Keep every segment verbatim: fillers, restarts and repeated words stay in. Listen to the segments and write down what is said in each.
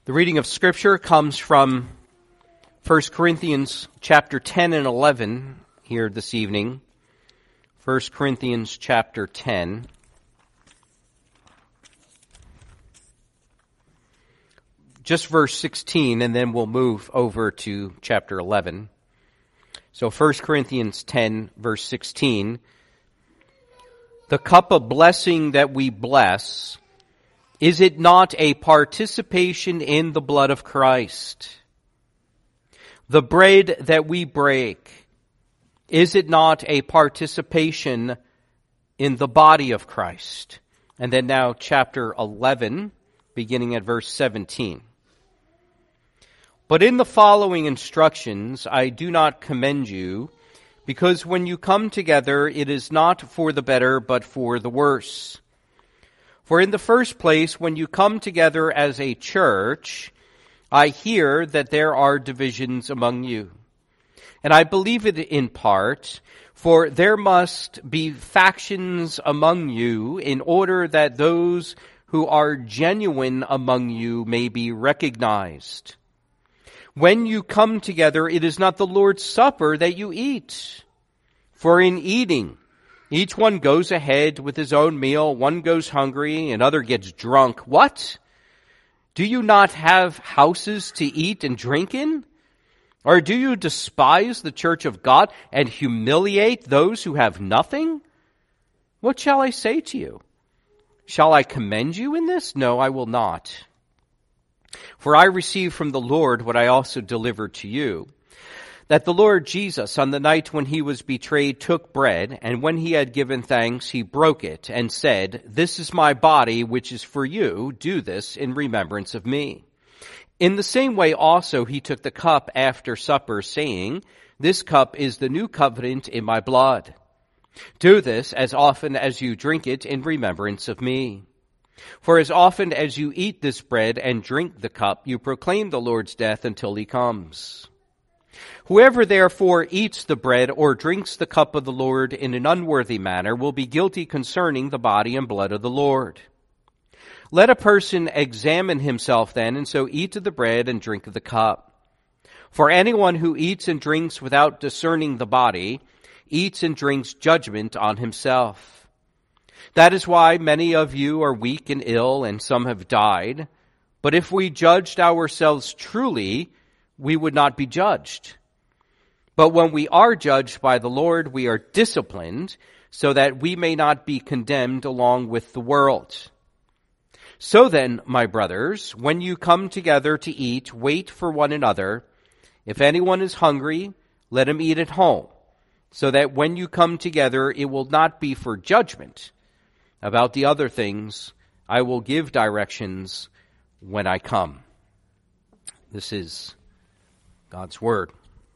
The reading of Scripture comes from First Corinthians chapter ten and eleven here this evening. First Corinthians chapter ten. Just verse sixteen, and then we'll move over to chapter eleven. So First Corinthians ten, verse sixteen. The cup of blessing that we bless, is it not a participation in the blood of Christ? The bread that we break, is it not a participation in the body of Christ? And then now chapter eleven, beginning at verse seventeen. But in the following instructions I do not commend you, because when you come together it is not for the better but for the worse. For in the first place, when you come together as a church, I hear that there are divisions among you. And I believe it in part, for there must be factions among you in order that those who are genuine among you may be recognized. When you come together, it is not the Lord's Supper that you eat. For in eating, each one goes ahead with his own meal, one goes hungry, another gets drunk. What? Do you not have houses to eat and drink in? Or do you despise the church of God and humiliate those who have nothing? What shall I say to you? Shall I commend you in this? No, I will not. For I received from the Lord what I also delivered to you, that the Lord Jesus, on the night when he was betrayed, took bread, and when he had given thanks, he broke it, and said, This is my body, which is for you. Do this in remembrance of me. In the same way also he took the cup after supper, saying, This cup is the new covenant in my blood. Do this as often as you drink it in remembrance of me. For as often as you eat this bread and drink the cup, you proclaim the Lord's death until he comes. Whoever therefore eats the bread or drinks the cup of the Lord in an unworthy manner will be guilty concerning the body and blood of the Lord. Let a person examine himself then, and so eat of the bread and drink of the cup. For anyone who eats and drinks without discerning the body eats and drinks judgment on himself. That is why many of you are weak and ill, and some have died. But if we judged ourselves truly, we would not be judged. But when we are judged by the Lord, we are disciplined, so that we may not be condemned along with the world. So then, my brothers, when you come together to eat, wait for one another. If anyone is hungry, let him eat at home, so that when you come together, it will not be for judgment. About the other things, I will give directions when I come. This is God's Word.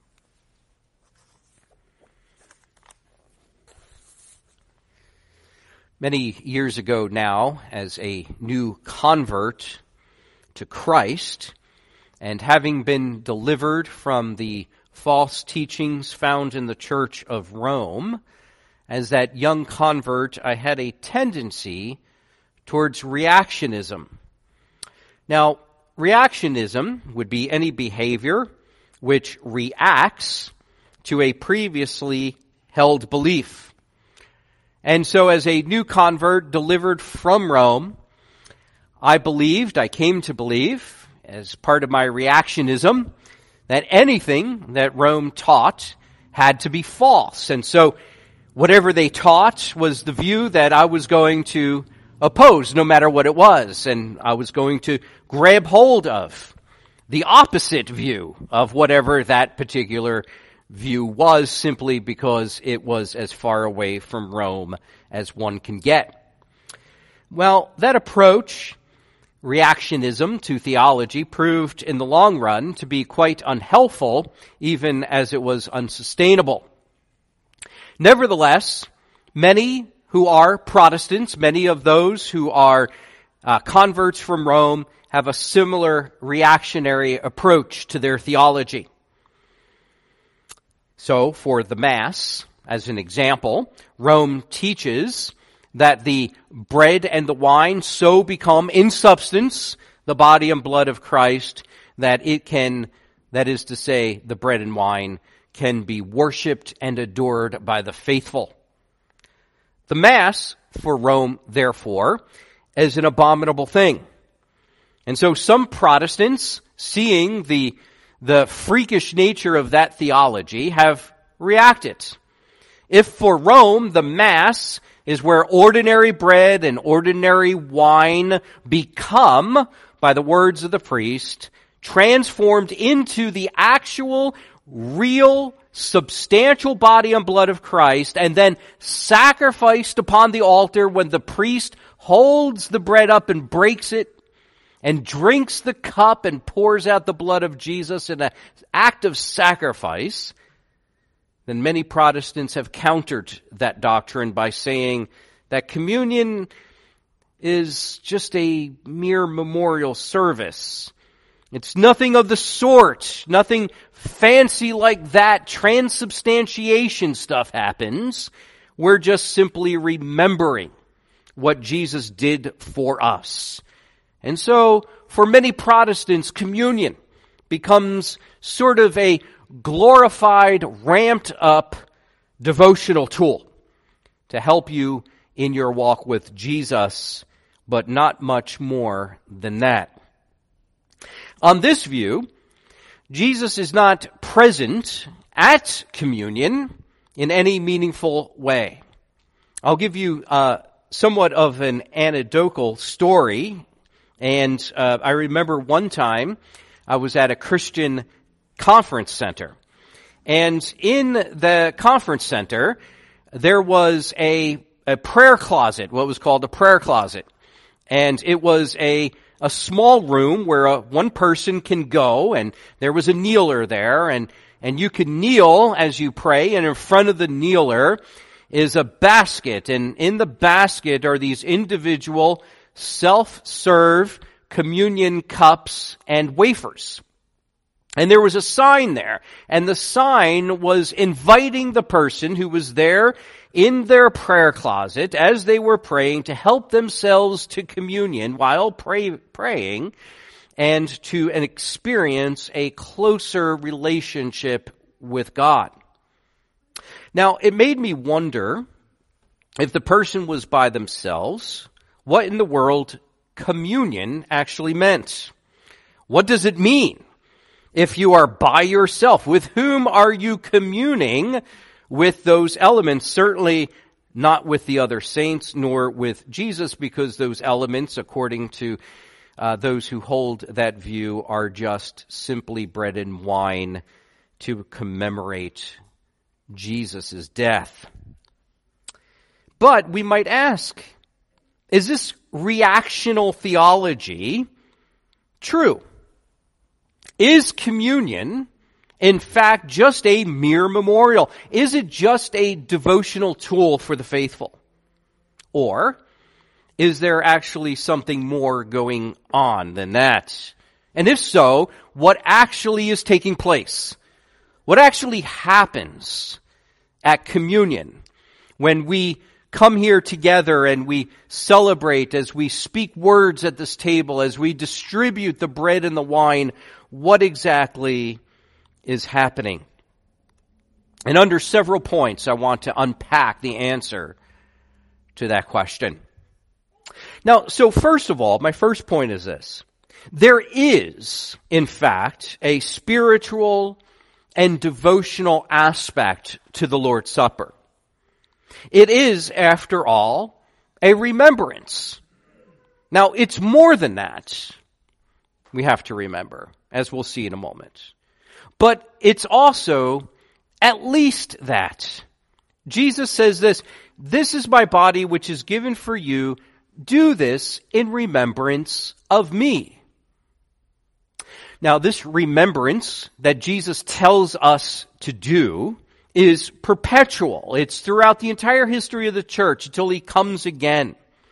Many years ago now, as a new convert to Christ, and having been delivered from the false teachings found in the Church of Rome, as that young convert, I had a tendency towards reactionism. Now, reactionism would be any behavior which reacts to a previously held belief. And so as a new convert delivered from Rome, I believed, I came to believe, as part of my reactionism, that anything that Rome taught had to be false. And so whatever they taught was the view that I was going to oppose, no matter what it was. And I was going to grab hold of the opposite view of whatever that particular view was, simply because it was as far away from Rome as one can get. Well, that approach, reactionism to theology, proved in the long run to be quite unhelpful, even as it was unsustainable. Nevertheless, many who are Protestants, many of those who are uh, converts from Rome, have a similar reactionary approach to their theology. So, for the Mass, as an example, Rome teaches that the bread and the wine so become in substance the body and blood of Christ, that it can, that is to say, the bread and wine, can be worshipped and adored by the faithful. The Mass, for Rome, therefore, is an abominable thing. And so some Protestants, seeing the, the freakish nature of that theology, have reacted. If for Rome, the Mass is where ordinary bread and ordinary wine become, by the words of the priest, transformed into the actual, real, substantial body and blood of Christ, and then sacrificed upon the altar when the priest holds the bread up and breaks it, and drinks the cup and pours out the blood of Jesus in an act of sacrifice, then many Protestants have countered that doctrine by saying that communion is just a mere memorial service. It's nothing of the sort, nothing fancy like that. Transubstantiation stuff happens. We're just simply remembering what Jesus did for us. And so, for many Protestants, communion becomes sort of a glorified, ramped up devotional tool to help you in your walk with Jesus, but not much more than that. On this view, Jesus is not present at communion in any meaningful way. I'll give you uh, somewhat of an anecdotal story. And uh, I remember one time I was at a Christian conference center. And in the conference center, there was a, a prayer closet, what was called a prayer closet. And it was a, a small room where a, one person can go, and there was a kneeler there, and, and you can kneel as you pray, and in front of the kneeler is a basket, and in the basket are these individual self-serve communion cups and wafers. And there was a sign there, and the sign was inviting the person who was there in their prayer closet as they were praying to help themselves to communion while pray, praying and to experience a closer relationship with God. Now, it made me wonder if the person was by themselves, what in the world communion actually meant. What does it mean if you are by yourself? With whom are you communing with those elements? Certainly not with the other saints, nor with Jesus, because those elements, according to uh, those who hold that view, are just simply bread and wine to commemorate Jesus' death. But we might ask, is this reactional theology true? Is communion, in fact, just a mere memorial? Is it just a devotional tool for the faithful? Or is there actually something more going on than that? And if so, what actually is taking place? What actually happens at communion when we come here together and we celebrate, as we speak words at this table, as we distribute the bread and the wine? What exactly is happening? And under several points, I want to unpack the answer to that question. Now, so first of all, my first point is this. There is, in fact, a spiritual and devotional aspect to the Lord's Supper. It is, after all, a remembrance. Now, it's more than that, we have to remember, as we'll see in a moment. But it's also at least that. Jesus says this, "This is my body which is given for you. Do this in remembrance of me." Now, this remembrance that Jesus tells us to do is perpetual. It's throughout the entire history of the church until he comes again.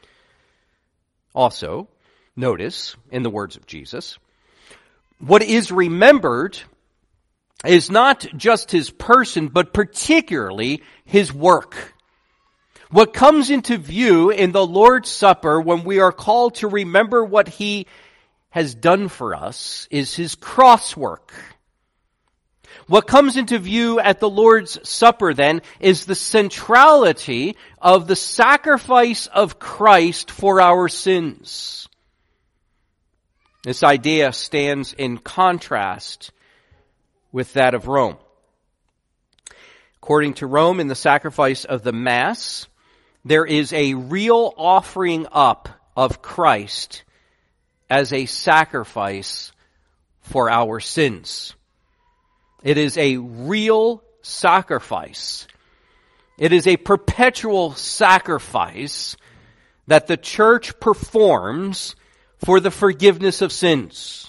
Also, notice, in the words of Jesus, what is remembered is not just his person, but particularly his work. What comes into view in the Lord's Supper when we are called to remember what he has done for us is his cross work. What comes into view at the Lord's Supper then is the centrality of the sacrifice of Christ for our sins. This idea stands in contrast with that of Rome. According to Rome, in the sacrifice of the Mass, there is a real offering up of Christ as a sacrifice for our sins. It is a real sacrifice. It is a perpetual sacrifice that the church performs for the forgiveness of sins.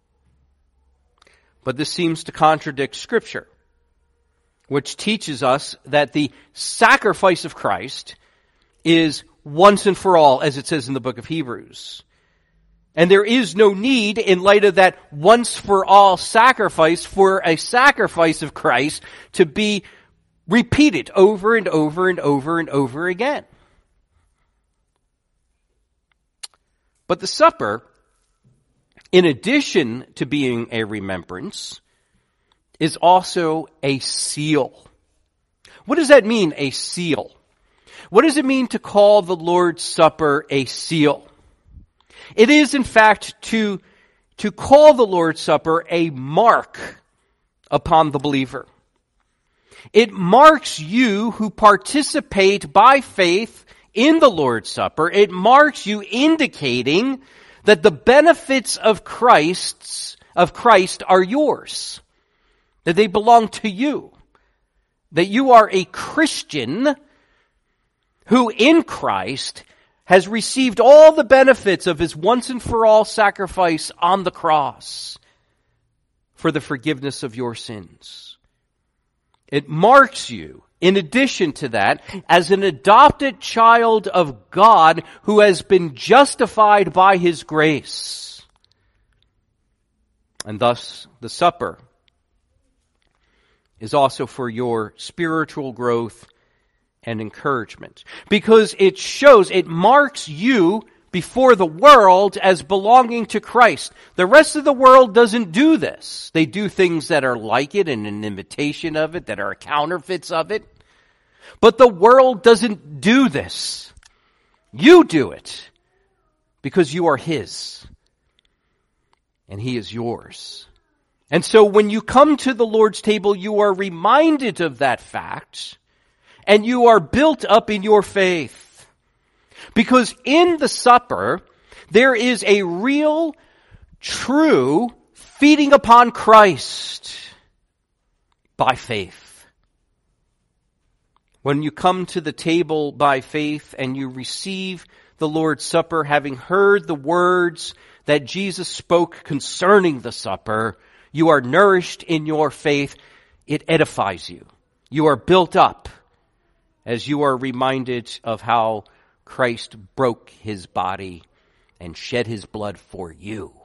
But this seems to contradict Scripture, which teaches us that the sacrifice of Christ is once and for all, as it says in the book of Hebrews. And there is no need, in light of that once-for-all sacrifice, for a sacrifice of Christ to be repeated over and over and over and over again. But the supper, in addition to being a remembrance, is also a seal. What does that mean, a seal? What does it mean to call the Lord's Supper a seal? It is, in fact, to, to call the Lord's Supper a mark upon the believer. It marks you who participate by faith in the Lord's Supper. It marks you, indicating that the benefits of Christ's, of Christ are yours, that they belong to you, that you are a Christian who in Christ has received all the benefits of his once and for all sacrifice on the cross for the forgiveness of your sins. It marks you, in addition to that, as an adopted child of God who has been justified by his grace. And thus, the supper is also for your spiritual growth and encouragement, because it shows, it marks you before the world as belonging to Christ. The rest of the world doesn't do this. They do things that are like it and an imitation of it, that are counterfeits of it. But the world doesn't do this. You do it because you are his and he is yours. And so when you come to the Lord's table, you are reminded of that fact, and you are built up in your faith. Because in the supper, there is a real, true feeding upon Christ by faith. When you come to the table by faith and you receive the Lord's Supper, having heard the words that Jesus spoke concerning the supper, you are nourished in your faith. It edifies you. You are built up as you are reminded of how Christ broke his body and shed his blood for you.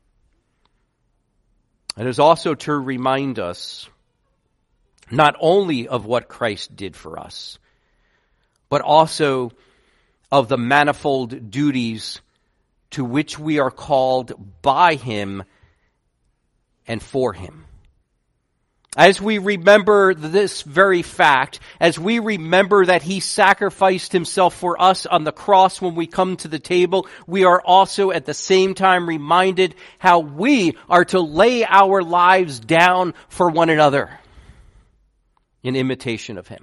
It is also to remind us not only of what Christ did for us, but also of the manifold duties to which we are called by him and for him. As we remember this very fact, as we remember that he sacrificed himself for us on the cross when we come to the table, we are also at the same time reminded how we are to lay our lives down for one another in imitation of him.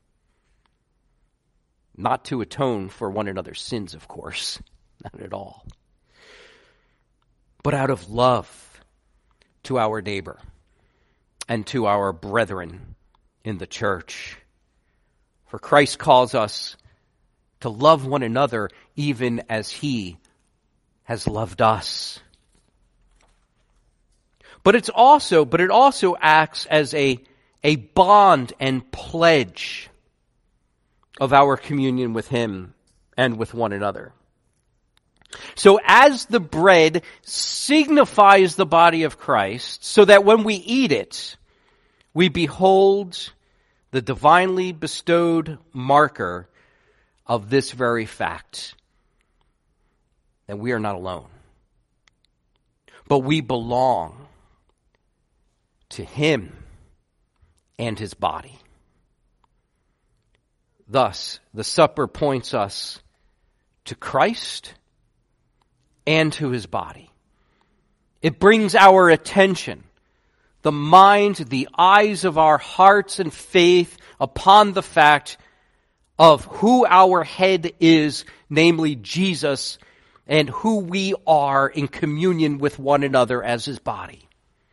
Not to atone for one another's sins, of course, not at all, but out of love to our neighbor and to our brethren in the church. For Christ calls us to love one another even as he has loved us. But it's also, but it also acts as a, a bond and pledge of our communion with him and with one another. So as the bread signifies the body of Christ, so that when we eat it, we behold the divinely bestowed marker of this very fact, that we are not alone. but we belong to him and his body. Thus, the supper points us to Christ and to his body. It brings our attention, the mind, the eyes of our hearts and faith upon the fact of who our head is, namely Jesus, and who we are in communion with one another as his body.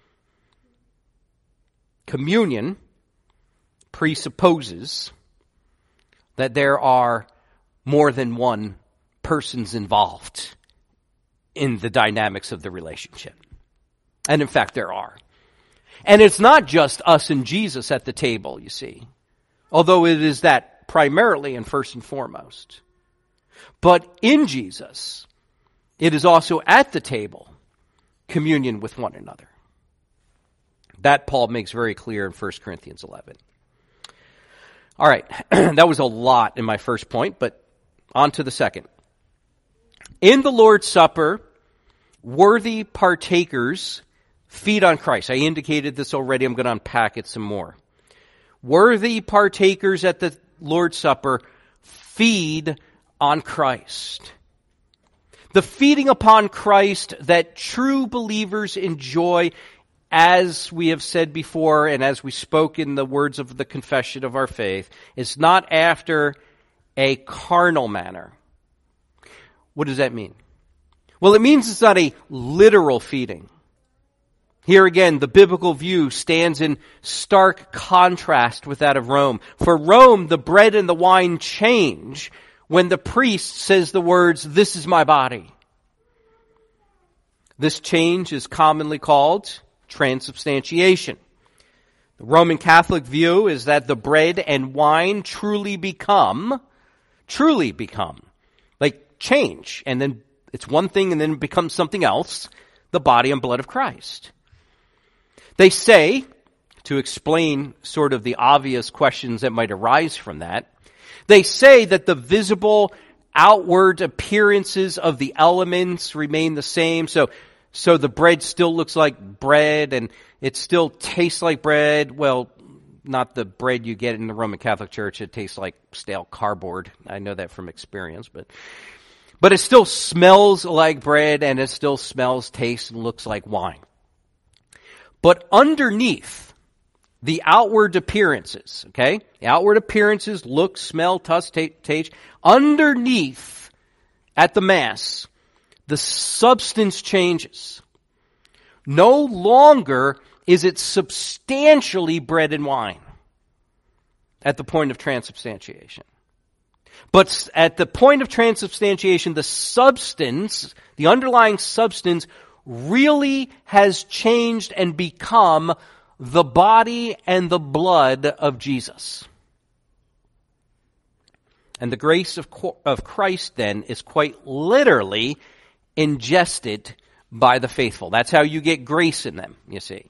Communion presupposes that there are more than one persons involved in the dynamics of the relationship. And in fact, there are. And it's not just us and Jesus at the table, you see. Although it is that primarily and first and foremost. But in Jesus, it is also at the table, communion with one another. That Paul makes very clear in First Corinthians eleven. All right, that was a lot in my first point, but on to the second. In the Lord's Supper, worthy partakers feed on Christ. I indicated this already. I'm going to unpack it some more. Worthy partakers at the Lord's Supper feed on Christ. The feeding upon Christ that true believers enjoy, as we have said before, and as we spoke in the words of the confession of our faith, is not after a carnal manner. What does that mean? Well, it means it's not a literal feeding. Here again, the biblical view stands in stark contrast with that of Rome. For Rome, the bread and the wine change when the priest says the words, "This is my body." This change is commonly called transubstantiation. The Roman Catholic view is that the bread and wine truly become, truly become, like change, and then it's one thing and then it becomes something else, the body and blood of Christ. They say, to explain sort of the obvious questions that might arise from that, they say that the visible outward appearances of the elements remain the same. So, so the bread still looks like bread and it still tastes like bread. Well, not the bread you get in the Roman Catholic Church. It tastes like stale cardboard. I know that from experience, but, but it still smells like bread and it still smells, tastes, and looks like wine. But underneath the outward appearances, okay? The outward appearances, look, smell, touch, taste. Underneath, at the Mass, the substance changes. No longer is it substantially bread and wine at the point of transubstantiation. But at the point of transubstantiation, the substance, the underlying substance, really has changed and become the body and the blood of Jesus. And the grace of, of Christ then is quite literally ingested by the faithful. That's how you get grace in them, you see.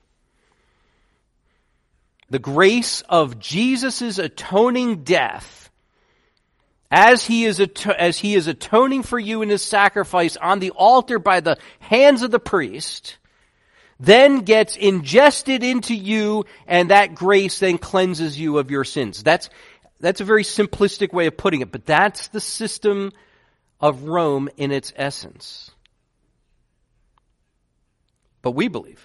The grace of Jesus' atoning death, as he is ato- as he is atoning for you in his sacrifice on the altar by the hands of the priest, then gets ingested into you, and that grace then cleanses you of your sins. That's that's a very simplistic way of putting it, but that's the system of Rome in its essence. But we believe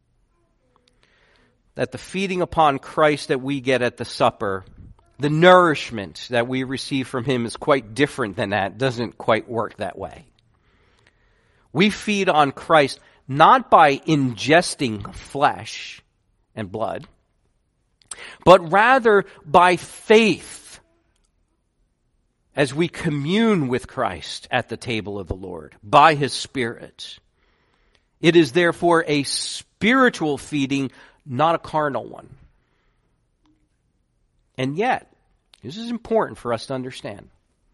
that the feeding upon Christ that we get at the supper, the nourishment that we receive from him, is quite different than that. It doesn't quite work that way. We feed on Christ not by ingesting flesh and blood, but rather by faith as we commune with Christ at the table of the Lord by his Spirit. It is therefore a spiritual feeding, not a carnal one. And yet, this is important for us to understand.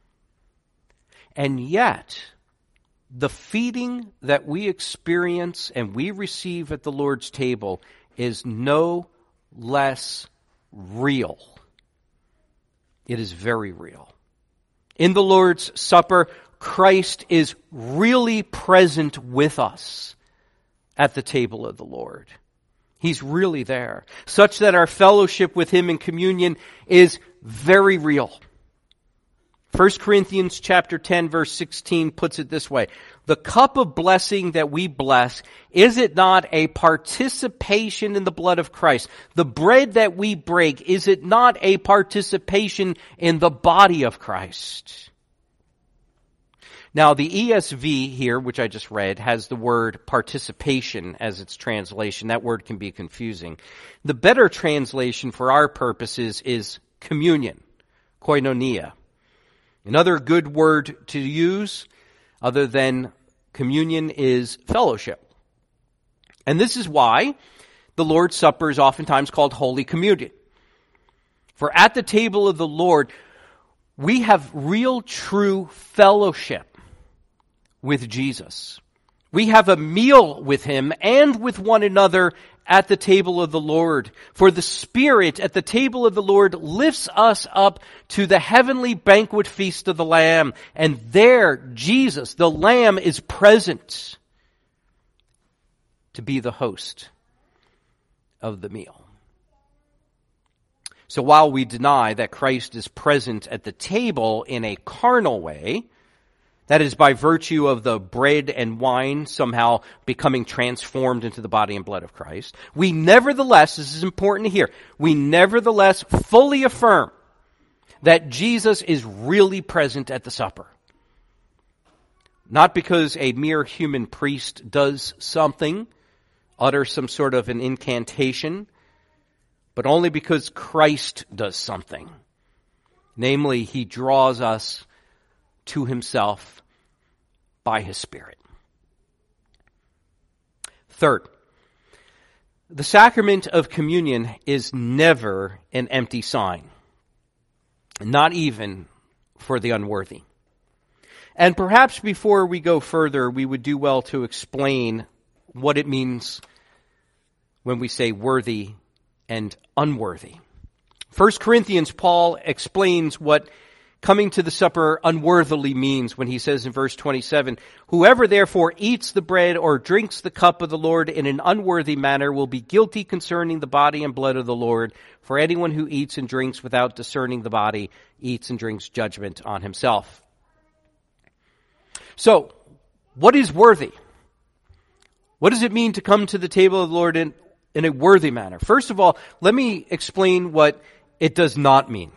And yet, the feeding that we experience and we receive at the Lord's table is no less real. It is very real. In the Lord's Supper, Christ is really present with us at the table of the Lord. He's really there, such that our fellowship with him in communion is very real. First Corinthians chapter ten verse sixteen puts it this way: the cup of blessing that we bless, is it not a participation in the blood of Christ? The bread that we break, is it not a participation in the body of Christ? Now, the E S V here, which I just read, has the word participation as its translation. That word can be confusing. The better translation for our purposes is communion, koinonia. Another good word to use other than communion is fellowship. And this is why the Lord's Supper is oftentimes called Holy Communion. For at the table of the Lord, we have real, true fellowship with Jesus. We have a meal with him and with one another at the table of the Lord. For the Spirit at the table of the Lord lifts us up to the heavenly banquet feast of the Lamb. And there, Jesus, the Lamb, is present to be the host of the meal. So while we deny that Christ is present at the table in a carnal way, that is by virtue of the bread and wine somehow becoming transformed into the body and blood of Christ, we nevertheless, this is important to hear, we nevertheless fully affirm that Jesus is really present at the supper. Not because a mere human priest does something, utters some sort of an incantation, but only because Christ does something. Namely, he draws us to himself by his Spirit. Third, the sacrament of communion is never an empty sign, not even for the unworthy. And perhaps before we go further, we would do well to explain what it means when we say worthy and unworthy. First Corinthians, Paul explains what coming to the supper unworthily means when he says in verse twenty-seven, whoever therefore eats the bread or drinks the cup of the Lord in an unworthy manner will be guilty concerning the body and blood of the Lord. For anyone who eats and drinks without discerning the body eats and drinks judgment on himself. So, what is worthy? What does it mean to come to the table of the Lord in, in a worthy manner? First of all, let me explain what it does not mean.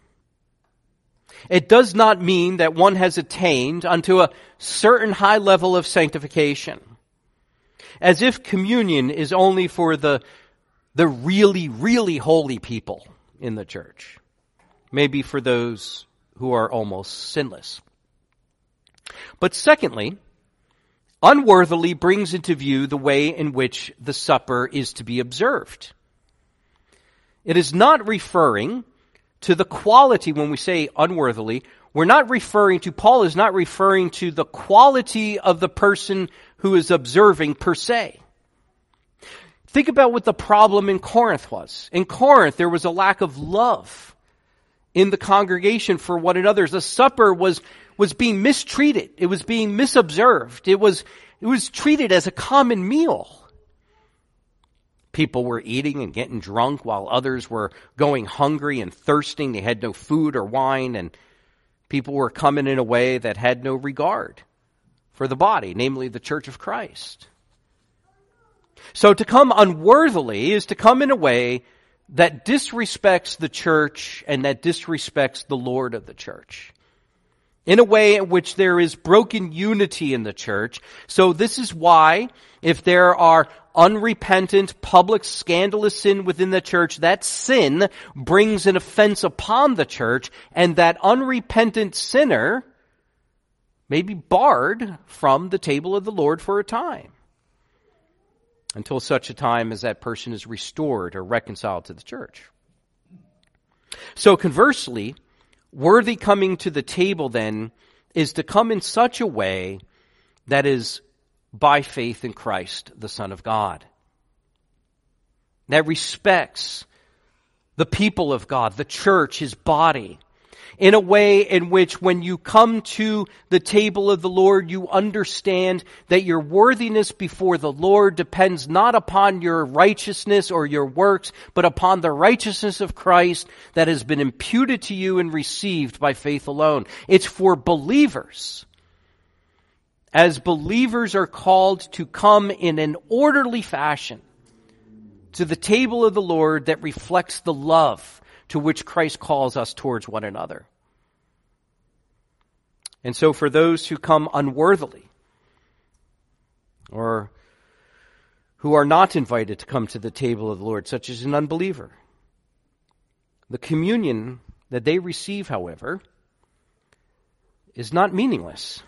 It does not mean that one has attained unto a certain high level of sanctification. As if communion is only for the, the really, really holy people in the church. Maybe for those who are almost sinless. But secondly, unworthily brings into view the way in which the supper is to be observed. It is not referring to the quality, when we say unworthily, we're not referring to, Paul is not referring to the quality of the person who is observing per se. Think about what the problem in Corinth was. In Corinth, there was a lack of love in the congregation for one another. The supper was, was being mistreated. It was being misobserved. It was, it was treated as a common meal. People were eating and getting drunk while others were going hungry and thirsting. They had no food or wine, and people were coming in a way that had no regard for the body, namely the church of Christ. So to come unworthily is to come in a way that disrespects the church and that disrespects the Lord of the church. In a way in which there is broken unity in the church. So this is why, if there are unrepentant, public, scandalous sin within the church, that sin brings an offense upon the church, and that unrepentant sinner may be barred from the table of the Lord for a time, until such a time as that person is restored or reconciled to the church. So conversely, worthy coming to the table, then, is to come in such a way that is by faith in Christ, the Son of God. That respects the people of God, the church, his body. in a way in which when you come to the table of the Lord, you understand that your worthiness before the Lord depends not upon your righteousness or your works, but upon the righteousness of Christ that has been imputed to you and received by faith alone. It's for believers. As believers are called to come in an orderly fashion to the table of the Lord that reflects the love to which Christ calls us towards one another. And so for those who come unworthily, or who are not invited to come to the table of the Lord, such as an unbeliever, the communion that they receive, however, is not meaningless.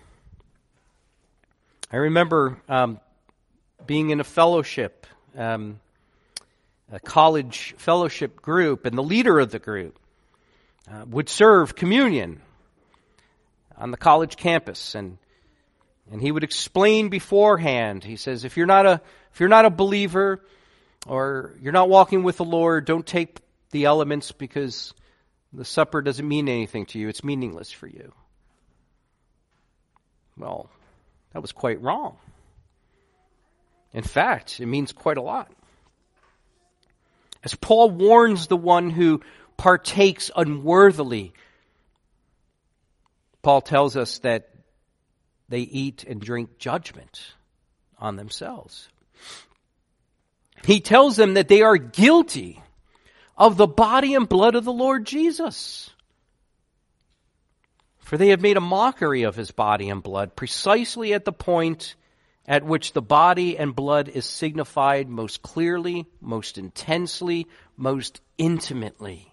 I remember um, being in a fellowship, um, a college fellowship group, and the leader of the group uh, would serve communion on the college campus, and and he would explain beforehand. He says, if you're not a if you're not a believer, or you're not walking with the Lord, don't take the elements because the supper doesn't mean anything to you. It's meaningless for you. Well, that was quite wrong. In fact, it means quite a lot. As Paul warns the one who partakes unworthily, Paul tells us that they eat and drink judgment on themselves. He tells them that they are guilty of the body and blood of the Lord Jesus. For they have made a mockery of his body and blood precisely at the point at which the body and blood is signified most clearly, most intensely, most intimately.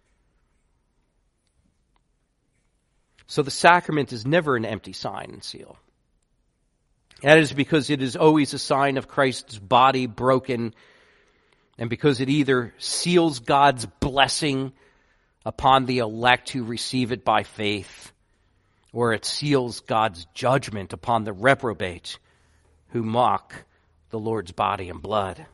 So the sacrament is never an empty sign and seal. That is because it is always a sign of Christ's body broken, and because it either seals God's blessing upon the elect who receive it by faith, or it seals God's judgment upon the reprobate who mock the Lord's body and blood.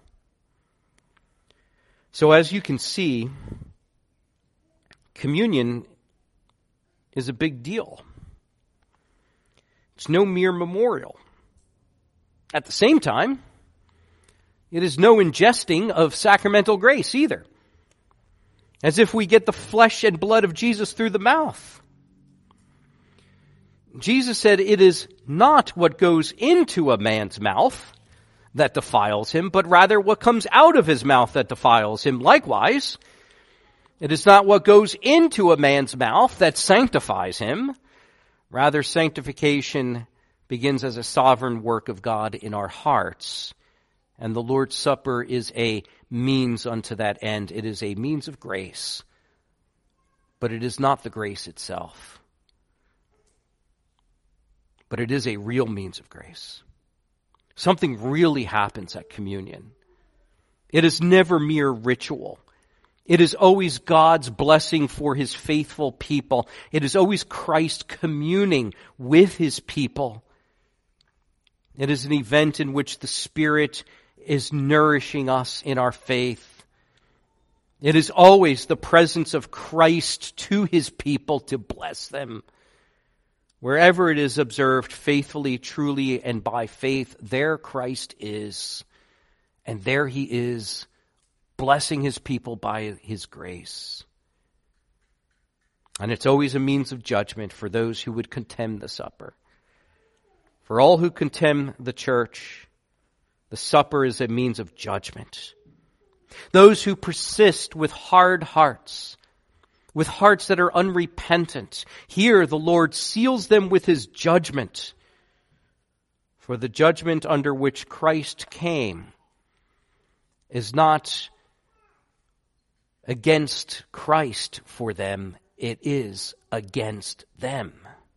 So as you can see, communion is a big deal. It's no mere memorial. At the same time, it is no ingesting of sacramental grace either, as if we get the flesh and blood of Jesus through the mouth. Jesus said it is not what goes into a man's mouth that defiles him, but rather what comes out of his mouth that defiles him. Likewise, it is not what goes into a man's mouth that sanctifies him. Rather, sanctification begins as a sovereign work of God in our hearts. And the Lord's Supper is a means unto that end. It is a means of grace. But it is not the grace itself. But it is a real means of grace. Something really happens at communion. It is never mere ritual. It is always God's blessing for his faithful people. It is always Christ communing with his people. It is an event in which the Spirit is nourishing us in our faith. It is always the presence of Christ to his people to bless them. Wherever it is observed faithfully, truly, and by faith, there Christ is. And there he is, blessing his people by his grace. And it's always a means of judgment for those who would contemn the supper. For all who contemn the church, the supper is a means of judgment. Those who persist with hard hearts, with hearts that are unrepentant, here the Lord seals them with his judgment. For the judgment under which Christ came is not against Christ for them, it is against them.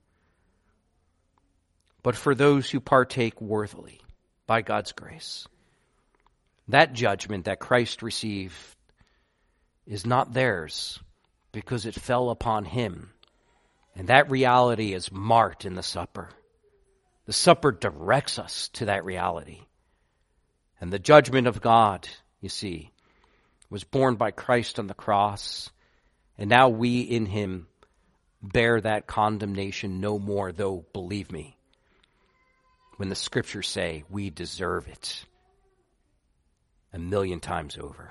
But for those who partake worthily by God's grace, that judgment that Christ received is not theirs, because it fell upon him. And that reality is marked in the supper. The supper directs us to that reality. And the judgment of God, you see, was borne by Christ on the cross. And now we in him bear that condemnation no more, though, believe me, when the scriptures say we deserve it a million times over.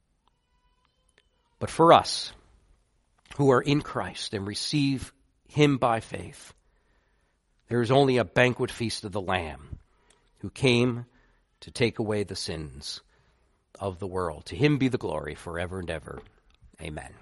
But for us who are in Christ and receive him by faith, there is only a banquet feast of the Lamb who came to take away the sins of the world. To him be the glory forever and ever. Amen.